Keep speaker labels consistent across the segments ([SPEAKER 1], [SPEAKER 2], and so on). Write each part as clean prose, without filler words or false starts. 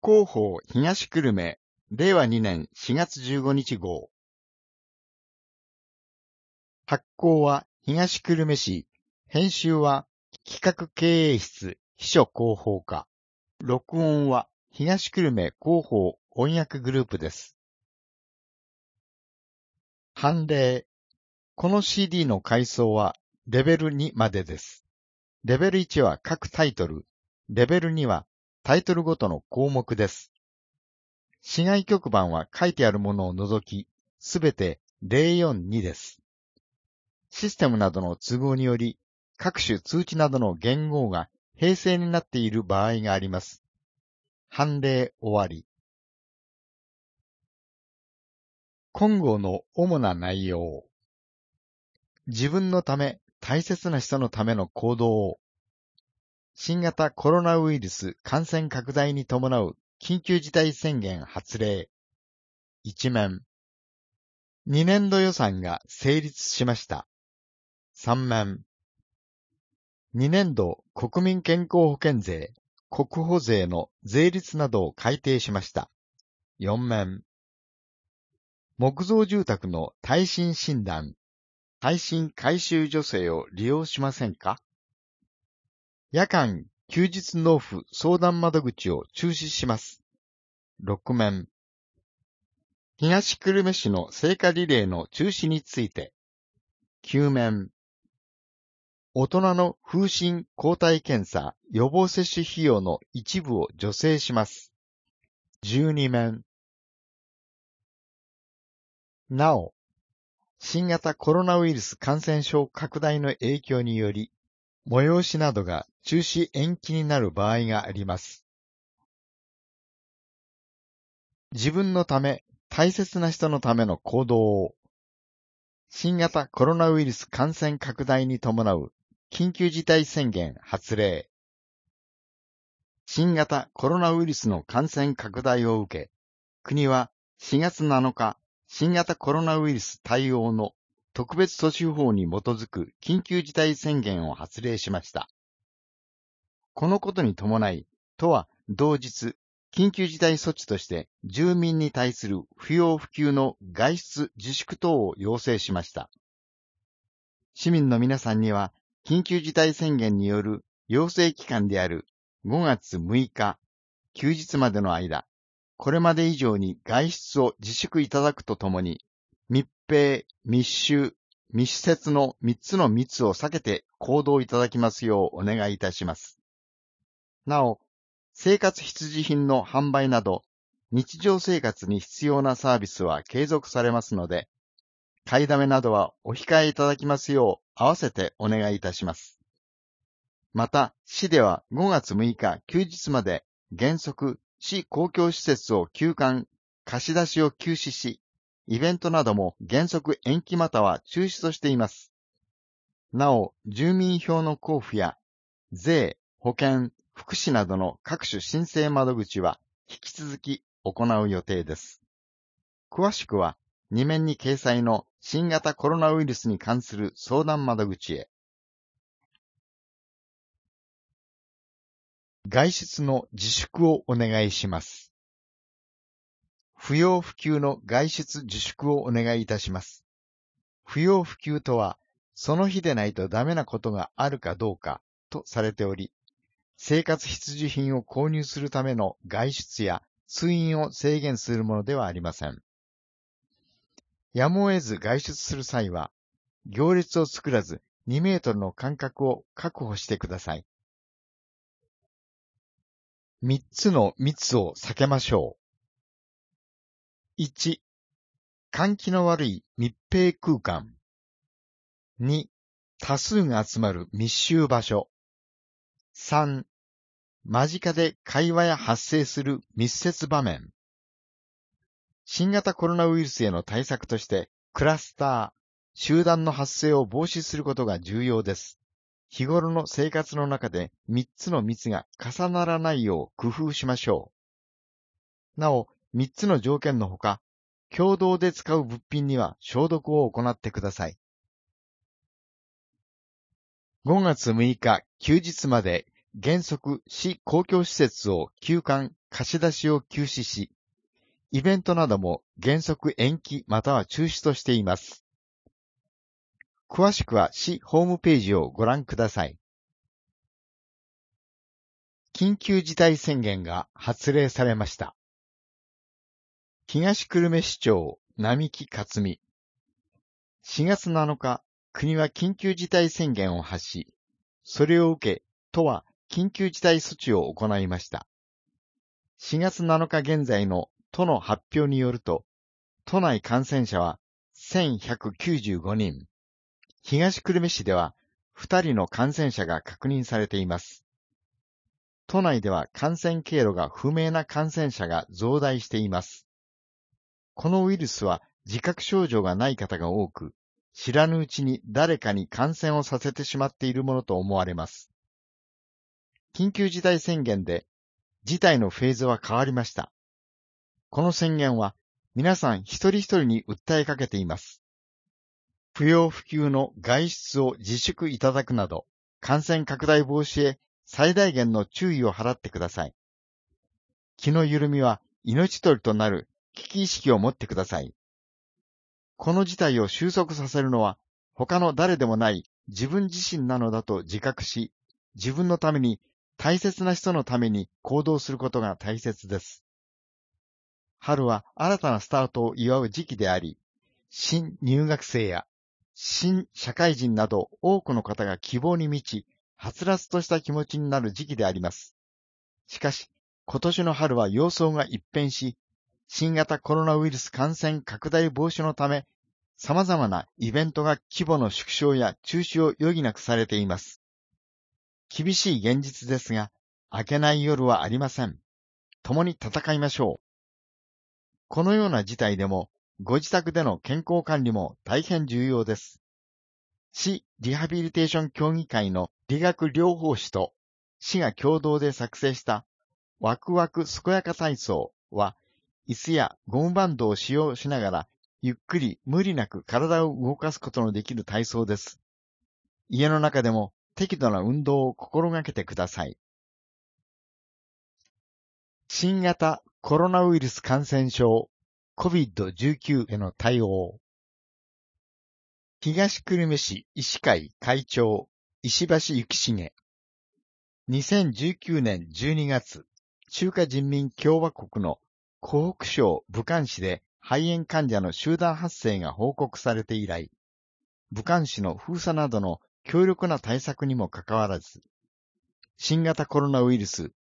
[SPEAKER 1] 広報東久留米、令和2年4月15日号。発行は東久留米市、編集は企画経営室秘書広報課。録音は東久留米広報音訳グループです。判例。この CD の階層はレベル2までです。レベル1は各タイトル、レベル2はタイトルごとの項目です。市外局番は書いてあるものを除き、すべて042です。システムなどの都合により、各種通知などの言語が併成になっている場合があります。判例終わり。今号の主な内容。自分のため、大切な人のための行動を。新型コロナウイルス感染拡大に伴う緊急事態宣言発令。一面。2年度予算が成立しました。三面。2年度国民健康保険税、国保税の税率などを改定しました。四面。木造住宅の耐震診断、耐震改修助成を利用しませんか？夜間、休日納付相談窓口を中止します。六面。東久留米市の聖火リレーの中止について。九面。大人の風疹抗体検査予防接種費用の一部を助成します。12面。なお、新型コロナウイルス感染症拡大の影響により、催しなどが中止延期になる場合があります。自分のため、大切な人のための行動を。新型コロナウイルス感染拡大に伴う緊急事態宣言発令。新型コロナウイルスの感染拡大を受け、国は4月7日、新型コロナウイルス対応の特別措置法に基づく緊急事態宣言を発令しました。このことに伴い、都は同日、緊急事態措置として住民に対する不要不急の外出自粛等を要請しました。市民の皆さんには、緊急事態宣言による要請期間である5月6日、休日までの間、これまで以上に外出を自粛いただくとともに、密閉、密集、密接の3つの密を避けて行動いただきますようお願いいたします。なお、生活必需品の販売など、日常生活に必要なサービスは継続されますので、買いだめなどはお控えいただきますよう合わせてお願いいたします。また、市では5月6日休日まで原則市公共施設を休館、貸し出しを休止し、イベントなども原則延期または中止としています。なお、住民票の交付や税、保険、福祉などの各種申請窓口は引き続き行う予定です。詳しくは2面に掲載の新型コロナウイルスに関する相談窓口へ。外出の自粛をお願いします。不要不急の外出自粛をお願いいたします。不要不急とは、その日でないとダメなことがあるかどうかとされており、生活必需品を購入するための外出や通院を制限するものではありません。やむを得ず外出する際は、行列を作らず2メートルの間隔を確保してください。3つの密を避けましょう。1、換気の悪い密閉空間。2、多数が集まる密集場所。3、間近で会話や発生する密接場面。新型コロナウイルスへの対策として、クラスター、集団の発生を防止することが重要です。日頃の生活の中で3つの密が重ならないよう工夫しましょう。なお、3つの条件のほか、共同で使う物品には消毒を行ってください。5月6日休日まで原則市公共施設を休館、 貸し出しを休止し、イベントなども原則延期または中止としています。詳しくは市ホームページをご覧ください。緊急事態宣言が発令されました。東久留米市長、並木克美。4月7日、国は緊急事態宣言を発し、それを受け、都は緊急事態措置を行いました。4月7日現在の都の発表によると、都内感染者は1195人。東久留米市では2人の感染者が確認されています。都内では感染経路が不明な感染者が増大しています。このウイルスは自覚症状がない方が多く、知らぬうちに誰かに感染をさせてしまっているものと思われます。緊急事態宣言で事態のフェーズは変わりました。この宣言は皆さん一人一人に訴えかけています。不要不急の外出を自粛いただくなど、感染拡大防止へ最大限の注意を払ってください。気の緩みは命取りとなる危機意識を持ってください。この事態を収束させるのは他の誰でもない自分自身なのだと自覚し、自分のために大切な人のために行動することが大切です。春は新たなスタートを祝う時期であり、新入学生や新社会人など多くの方が希望に満ち、はつらつとした気持ちになる時期であります。しかし、今年の春は様相が一変し、新型コロナウイルス感染拡大防止のため、様々なイベントが規模の縮小や中止を余儀なくされています。厳しい現実ですが、明けない夜はありません。共に戦いましょう。このような事態でも、ご自宅での健康管理も大変重要です。市リハビリテーション協議会の理学療法士と市が共同で作成したワクワク健やか体操は、椅子やゴムバンドを使用しながら、ゆっくり無理なく体を動かすことのできる体操です。家の中でも適度な運動を心がけてください。新型コロナウイルス感染症 COVID-19 への対応。東久留米市医師会会長、石橋幸重。2019年12月、中華人民共和国の湖北省武漢市で肺炎患者の集団発生が報告されて以来、武漢市の封鎖などの強力な対策にもかかわらず、新型コロナウイルス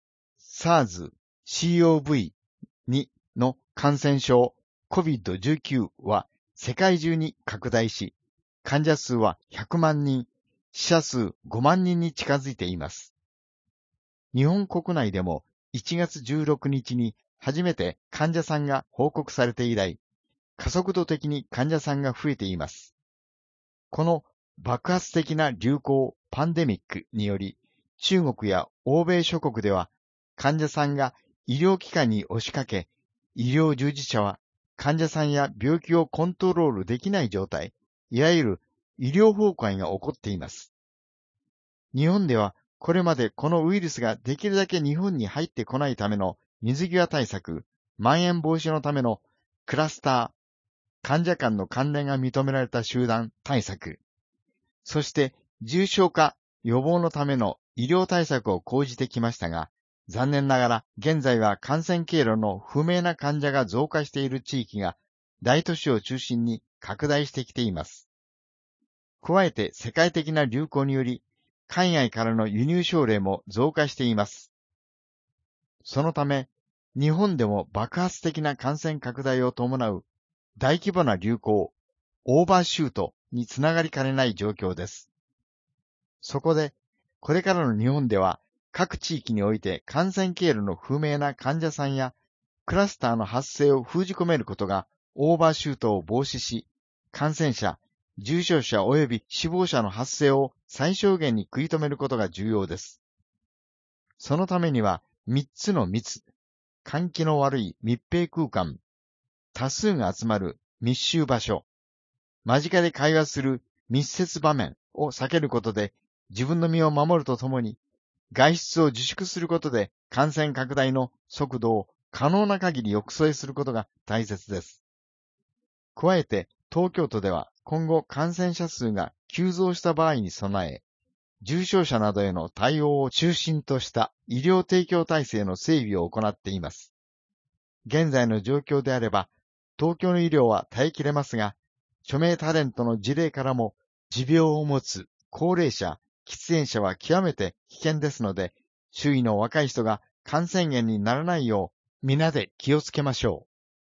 [SPEAKER 1] SARS-CoV-2 の感染症 COVID-19 は世界中に拡大し、患者数は100万人、死者数5万人に近づいています。日本国内でも1月16日に初めて患者さんが報告されて以来、加速度的に患者さんが増えています。この爆発的な流行、パンデミックにより、中国や欧米諸国では患者さんが医療機関に押しかけ、医療従事者は患者さんや病気をコントロールできない状態、いわゆる医療崩壊が起こっています。日本ではこれまでこのウイルスができるだけ日本に入ってこないための水際対策、まん延防止のためのクラスター、患者間の関連が認められた集団対策、そして重症化予防のための医療対策を講じてきましたが、残念ながら現在は感染経路の不明な患者が増加している地域が大都市を中心に拡大してきています。加えて世界的な流行により、海外からの輸入症例も増加しています。そのため、日本でも爆発的な感染拡大を伴う大規模な流行、オーバーシュートにつながりかねない状況です。そこで、これからの日本では、各地域において感染経路の不明な患者さんやクラスターの発生を封じ込めることがオーバーシュートを防止し、感染者、重症者及び死亡者の発生を最小限に食い止めることが重要です。そのためには3つの密、換気の悪い密閉空間、多数が集まる密集場所、間近で会話する密接場面を避けることで自分の身を守るとともに外出を自粛することで感染拡大の速度を可能な限り抑制することが大切です。加えて、東京都では今後感染者数が急増した場合に備え、重症者などへの対応を中心とした医療提供体制の整備を行っています。現在の状況であれば、東京の医療は耐えきれますが、著名タレントの事例からも、持病を持つ高齢者、喫煙者は極めて危険ですので、周囲の若い人が感染源にならないよう、皆で気をつけましょう。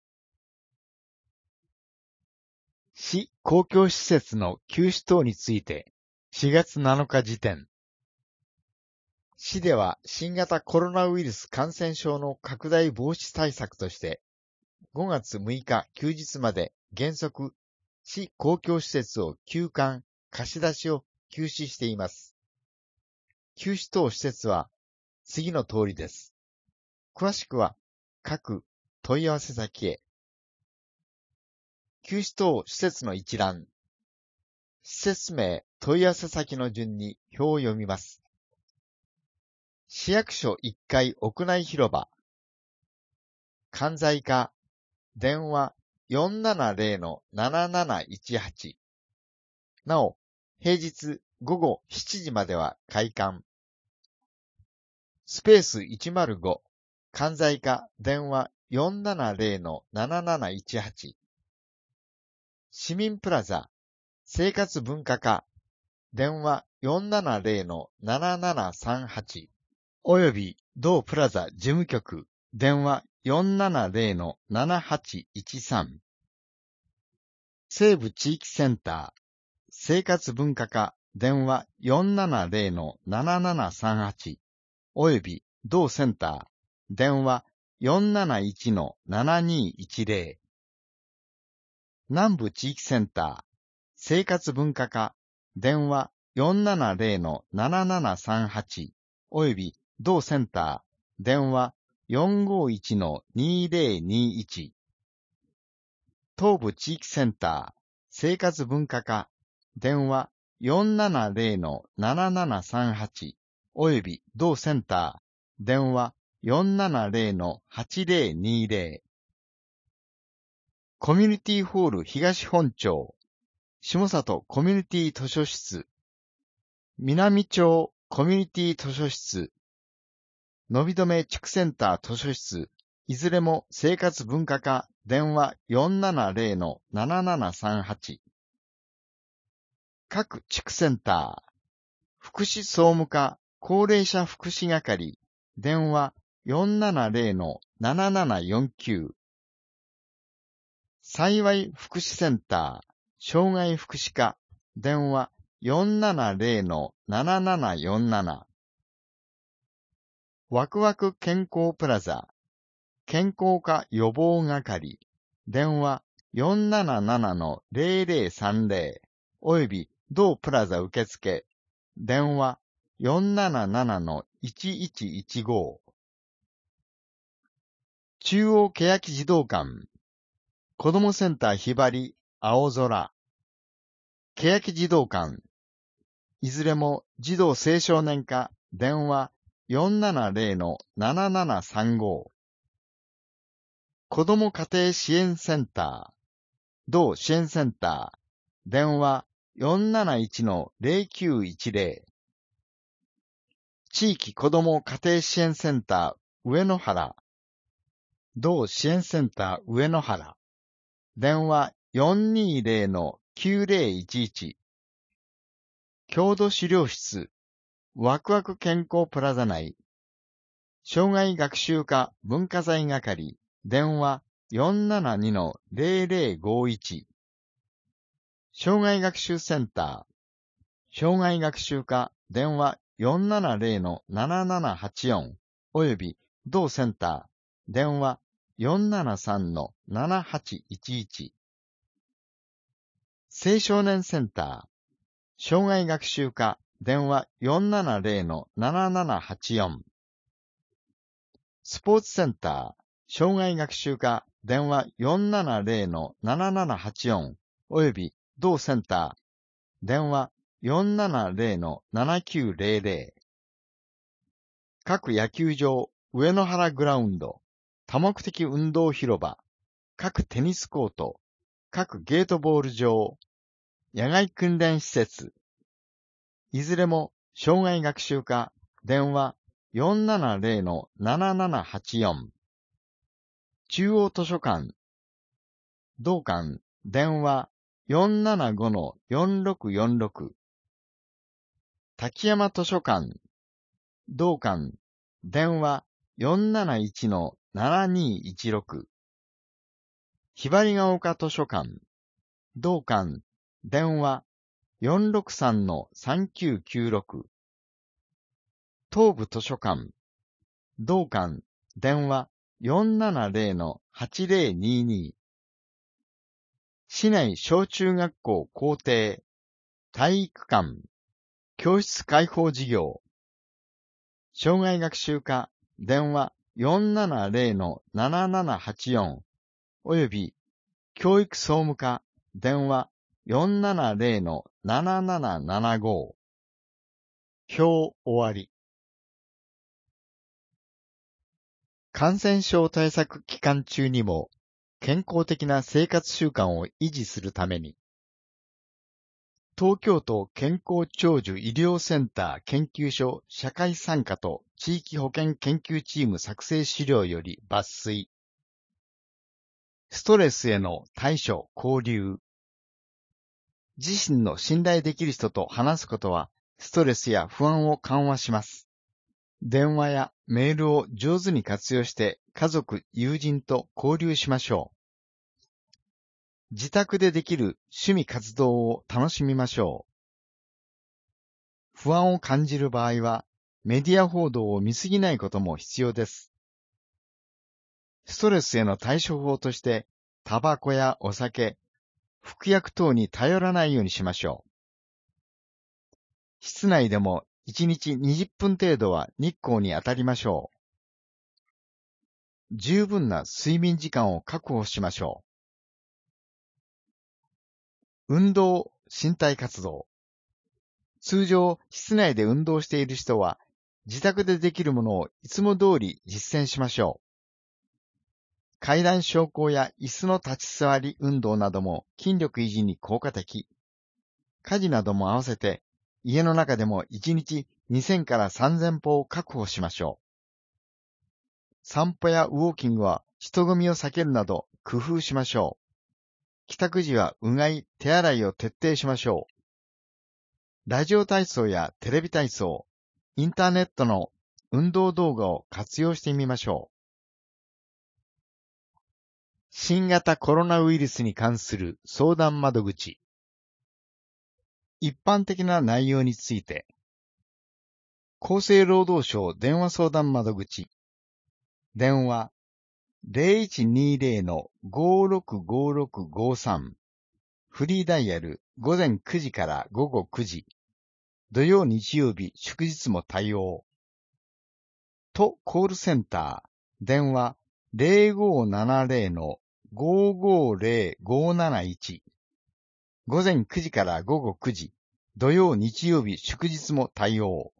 [SPEAKER 1] 市公共施設の休止等について、4月7日時点。市では新型コロナウイルス感染症の拡大防止対策として、5月6日休日まで原則、市公共施設を休館、貸し出しを休止しています。休止等施設は次の通りです。詳しくは各問い合わせ先へ。休止等施設の一覧。施設名、問い合わせ先の順に表を読みます。市役所1階屋内広場。関西課、電話 470-7718。なお、平日午後7時までは開館。スペース105、関西課、電話 470-7718。市民プラザ、生活文化課、電話 470-7738。および同プラザ事務局、電話 470-7813。西部地域センター、生活文化課、電話 470-7738。および同センター、電話 471-7210。南部地域センター、生活文化課、電話 470-7738。および同センター、電話 451-2021。東部地域センター、生活文化課、電話 470-7738。および同センター、電話 470-8020。コミュニティホール東本町、下里コミュニティ図書室、南町コミュニティ図書室、のびどめ地区センター図書室、いずれも生活文化課、電話 470-7738。各地区センター、福祉総務課、高齢者福祉係、電話 470-7749。幸い福祉センター、障害福祉課、電話 470-7747。ワクワク健康プラザ、健康課予防係、電話 477-0030。および同プラザ受付、電話 477-1115。中央欅児童館、子どもセンターひばり、青空、欅児童館、いずれも児童青少年課、電話 470-7735。子ども家庭支援センター、同支援センター、電話 471-0910。地域子ども家庭支援センター、上野原、同支援センター、上野原、電話 420-9011。郷土資料室、ワクワク健康プラザ内、障害学習課文化財係、電話 472-0051。障害学習センター、障害学習課電話 470-7784。および同センター、電話 473-7811。青少年センター、障害学習課電話 470-7784。スポーツセンター、障害学習課電話 470-7784。および同センター、電話 470-7900。 各野球場、上野原グラウンド、多目的運動広場、各テニスコート、各ゲートボール場、野外訓練施設、いずれも障害学習課、電話470-7784、中央図書館、同館、電話475-4646、滝山図書館、同館、電話471-7216、ひばりが丘図書館、同館、電話463-3996、東部図書館、同館、電話470-8022、市内小中学校校庭、体育館、教室開放事業、障害学習課、電話470-7784および教育総務課、電話470-7775。表終わり。感染症対策期間中にも健康的な生活習慣を維持するために、東京都健康長寿医療センター研究所社会参加と地域保健研究チーム作成資料より抜粋。ストレスへの対処・交流。自身の信頼できる人と話すことは、ストレスや不安を緩和します。電話やメールを上手に活用して家族・友人と交流しましょう。自宅でできる趣味活動を楽しみましょう。不安を感じる場合は、メディア報道を見過ぎないことも必要です。ストレスへの対処法として、タバコやお酒、服薬等に頼らないようにしましょう。室内でも1日20分程度は日光に当たりましょう。十分な睡眠時間を確保しましょう。運動・身体活動。通常、室内で運動している人は、自宅でできるものをいつも通り実践しましょう。階段昇降や椅子の立ち座り運動なども筋力維持に効果的。家事なども合わせて、家の中でも1日2000から3000歩を確保しましょう。散歩やウォーキングは人混みを避けるなど工夫しましょう。帰宅時はうがい、手洗いを徹底しましょう。ラジオ体操やテレビ体操、インターネットの運動動画を活用してみましょう。新型コロナウイルスに関する相談窓口。一般的な内容について、厚生労働省電話相談窓口。電話 0120-565653 フリーダイヤル午前9時から午後9時。土曜日曜日祝日も対応。都コールセンター。電話 0570-550-571。午前9時から午後9時。土曜日曜日祝日も対応。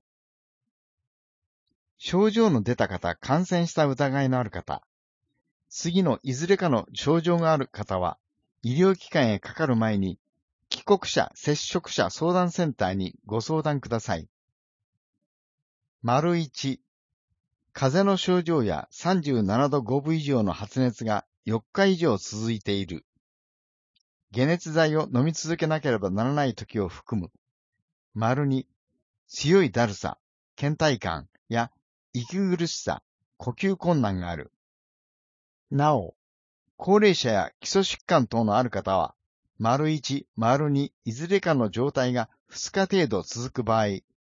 [SPEAKER 1] 症状の出た方、感染した疑いのある方。次のいずれかの症状がある方は、医療機関へかかる前に、帰国者接触者相談センターにご相談ください。1、風邪の症状や37度5分以上の発熱が4日以上続いている。解熱剤を飲み続けなければならない時を含む。2、強いだるさ、倦怠感や息苦しさ、呼吸困難がある。なお、高齢者や基礎疾患等のある方は、1、2いずれかの状態が2日程度続く場合、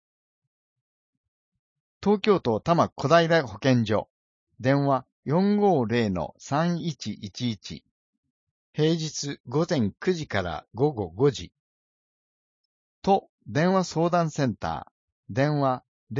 [SPEAKER 1] 東京都多摩小平保健所、電話 450-3111、平日午前9時から午後5時、都電話相談センター、電話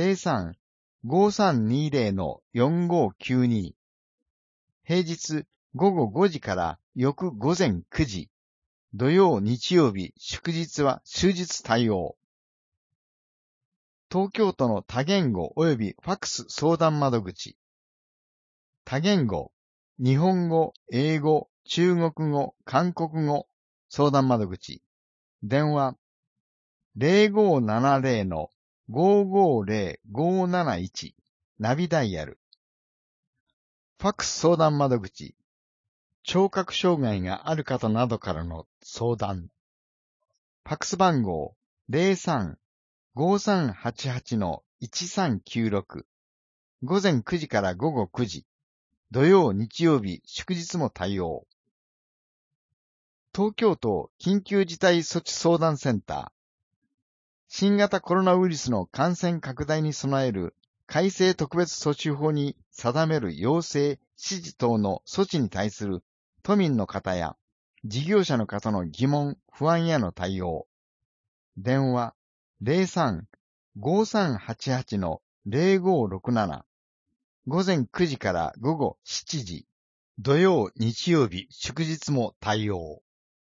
[SPEAKER 1] 03-5320-4592、平日午後5時から翌午前9時、土曜日曜日祝日は終日対応。 東京都の多言語及びファックス相談窓口。多言語、日本語、英語、中国語、韓国語、相談窓口。電話、0570-550-571、ナビダイヤル。ファックス相談窓口。聴覚障害がある方などからの相談。ファックス番号03-5388-1396。午前9時から午後9時。土曜、日曜日、祝日も対応。東京都緊急事態措置相談センター。新型コロナウイルスの感染拡大に備える改正特別措置法に定める要請、指示等の措置に対する都民の方や事業者の方の疑問、不安への対応。電話03-5388-0567。午前9時から午後7時。土曜、日曜日、祝日も対応。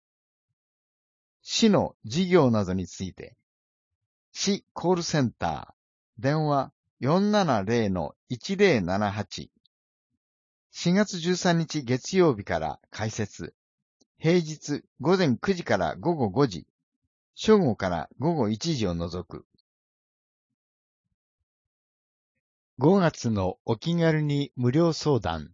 [SPEAKER 1] 市の事業などについて。市コールセンター。電話470-1078。4月13日月曜日から開設。平日午前9時から午後5時。正午から午後1時を除く。5月のお気軽に無料相談。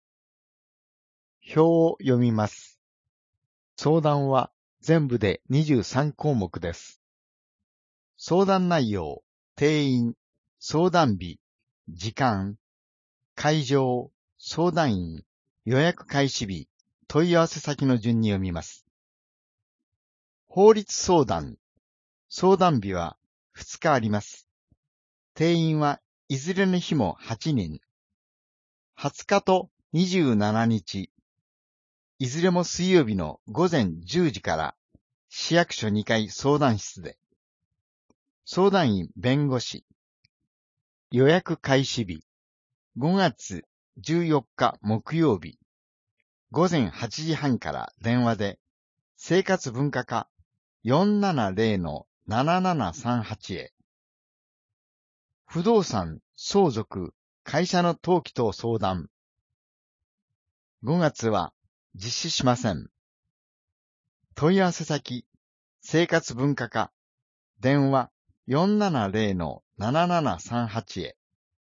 [SPEAKER 1] 表を読みます。相談は全部で23項目です。相談内容、定員、相談日、時間、会場、相談員、予約開始日、問い合わせ先の順に読みます。法律相談。相談日は2日あります。定員はいずれの日も8人。20日と27日。いずれも水曜日の午前10時から市役所2階相談室で。相談員弁護士。予約開始日。5月14日木曜日。午前8時半から電話で、生活文化課 470-7738 へ。不動産、相続、会社の登記等相談。5月は実施しません。問い合わせ先、生活文化課、電話 470-7738 へ。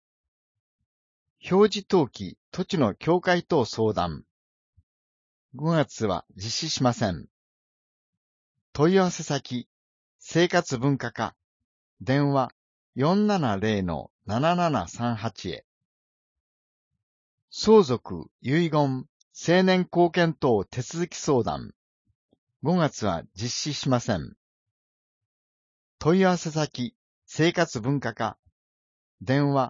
[SPEAKER 1] 表示登記、土地の境界等相談。5月は実施しません。問い合わせ先、生活文化課、電話 470-7738 へ。相続、遺言、成年後見等手続き相談。5月は実施しません。問い合わせ先、生活文化課、電話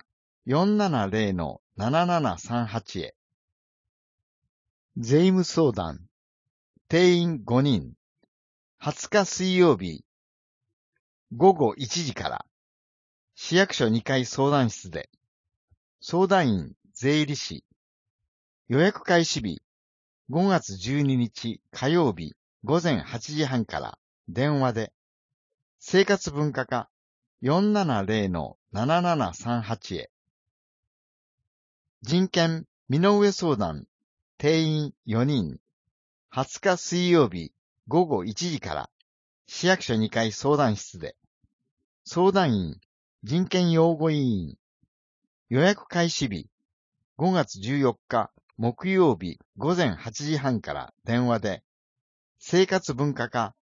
[SPEAKER 1] 470-7738 へ。税務相談。定員5人。20日水曜日、午後1時から、市役所2階相談室で、相談員、税理士。予約開始日、5月12日火曜日、午前8時半から、電話で、生活文化課 470-7738 へ。人権、身の上相談。定員4人。20日水曜日、午後1時から、市役所2階相談室で、相談員、人権擁護委員。予約開始日、5月14日木曜日午前8時半から電話で、生活文化課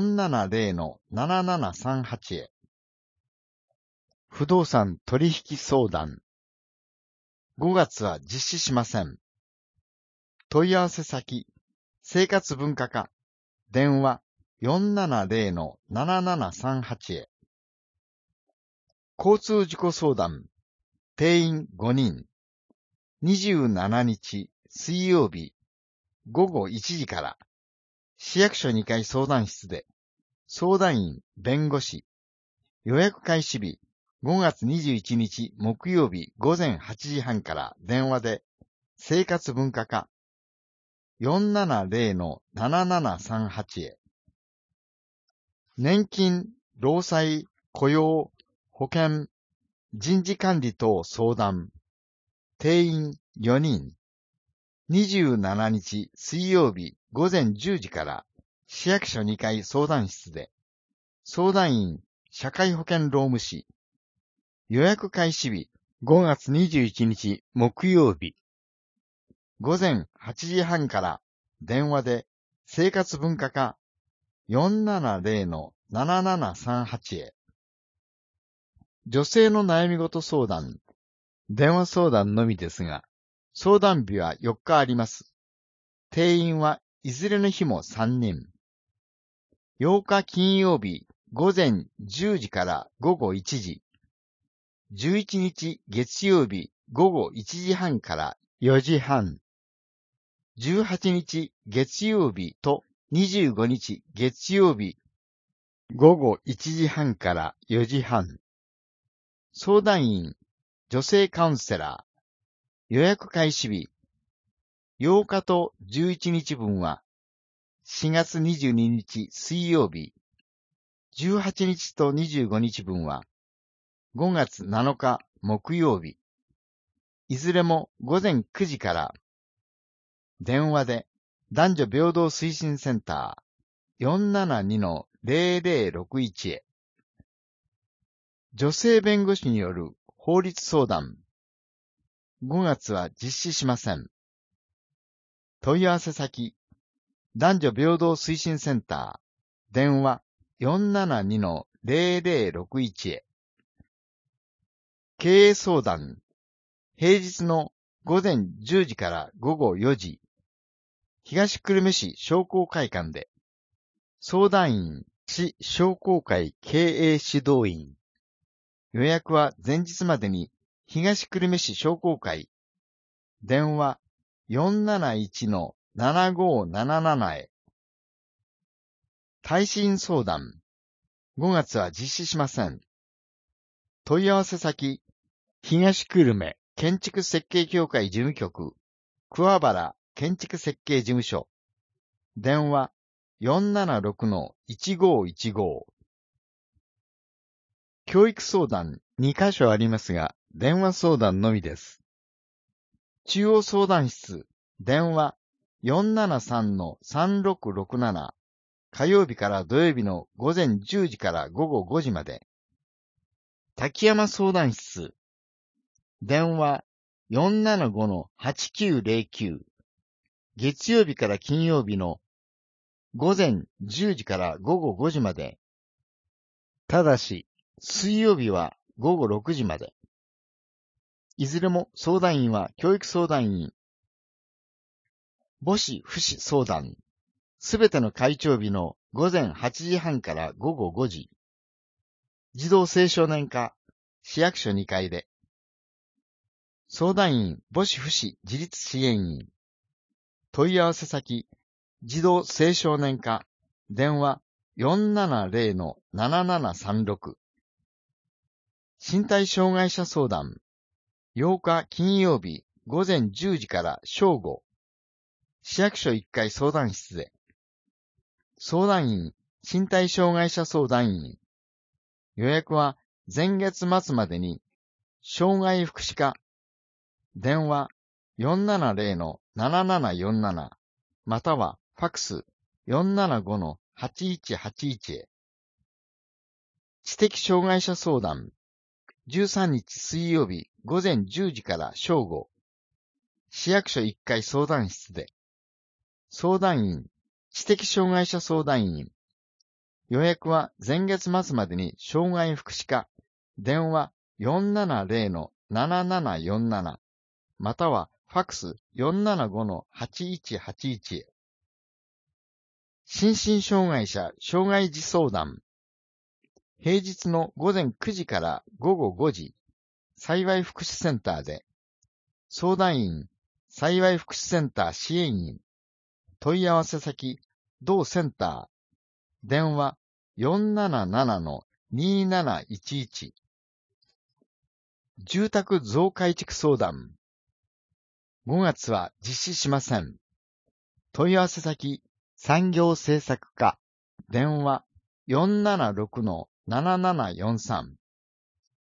[SPEAKER 1] 470-7738 へ。不動産取引相談。5月は実施しません。問い合わせ先、生活文化課、電話 470-7738 へ。交通事故相談。定員5人。27日水曜日午後1時から、市役所2階相談室で、相談員、弁護士。予約開始日、5月21日木曜日午前8時半から電話で、生活文化課 470-7738 へ。年金、労災、雇用、 保険、人事管理等相談。定員4人。27日水曜日午前10時から市役所2階相談室で、相談員、社会保険労務士。予約開始日5月21日木曜日。午前8時半から電話で生活文化課 470-7738 へ。女性の悩み事相談、電話相談のみですが、相談日は4日あります。定員はいずれの日も3人。8日金曜日午前10時から午後1時。11日月曜日午後1時半から4時半。18日月曜日と25日月曜日午後1時半から4時半。相談員、女性カウンセラー。予約開始日。8日と11日分は4月22日水曜日。18日と25日分は5月7日木曜日。いずれも午前9時から電話で男女平等推進センター 472-0061 へ。女性弁護士による法律相談。5月は実施しません。問い合わせ先、男女平等推進センター、電話 472-0061 へ。経営相談。平日の午前10時から午後4時。東久留米市商工会館で。相談員、市商工会経営指導員。予約は前日までに東久留米市商工会。電話 471-7577 へ。耐震相談。5月は実施しません。問い合わせ先、東久留米建築設計協会事務局、桑原建築設計事務所。電話 476-1515。教育相談2カ所ありますが、電話相談のみです。中央相談室、電話 473-3667。火曜日から土曜日の午前10時から午後5時まで。滝山相談室、電話 475-8909。月曜日から金曜日の午前10時から午後5時まで。ただし、水曜日は午後6時まで。いずれも相談員は教育相談員。母子父子相談。すべての会長日の午前8時半から午後5時。児童青少年課、市役所2階で。相談員母子父子自立支援員。問い合わせ先、児童青少年課、電話 470-7736。身体障害者相談。8日金曜日午前10時から正午。市役所1階相談室で。相談員、身体障害者相談員。予約は前月末までに、障害福祉課。電話 470-7747。またはファクス 475-8181 へ。知的障害者相談。13日水曜日午前10時から正午。市役所1階相談室で。相談員、知的障害者相談員。予約は前月末までに障害福祉課。電話 470-7747。またはファクス 475-8181 へ。心身障害者障害児相談。平日の午前9時から午後5時。幸い福祉センターで。相談員、幸い福祉センター支援員。問い合わせ先、同センター。電話 477-2711。住宅増改築相談。5月は実施しません。問い合わせ先、産業政策課。電話 476-7743。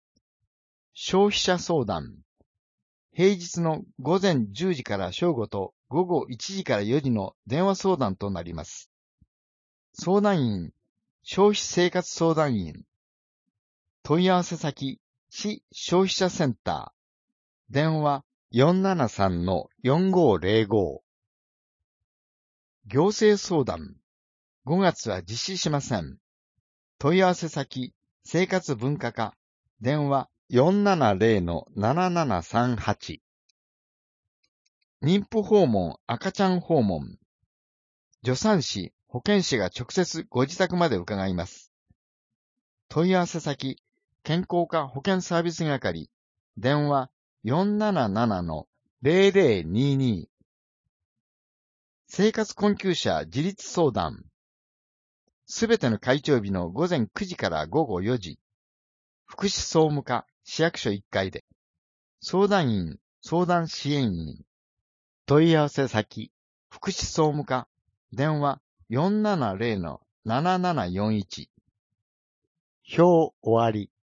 [SPEAKER 1] 消費者相談。平日の午前10時から正午と午後1時から4時の電話相談となります。相談員、消費生活相談員。問い合わせ先、市消費者センター。電話 473-4505。行政相談。5月は実施しません。問い合わせ先、生活文化課。電話 470-7738。妊婦訪問、赤ちゃん訪問。助産師、保健師が直接ご自宅まで伺います。問い合わせ先、健康課保健サービス係。電話 477-0022。生活困窮者自立相談。すべての会長日の午前9時から午後4時。福祉総務課市役所1階で。相談員、相談支援員。問い合わせ先、福祉総務課。電話 470-7741。表終わり。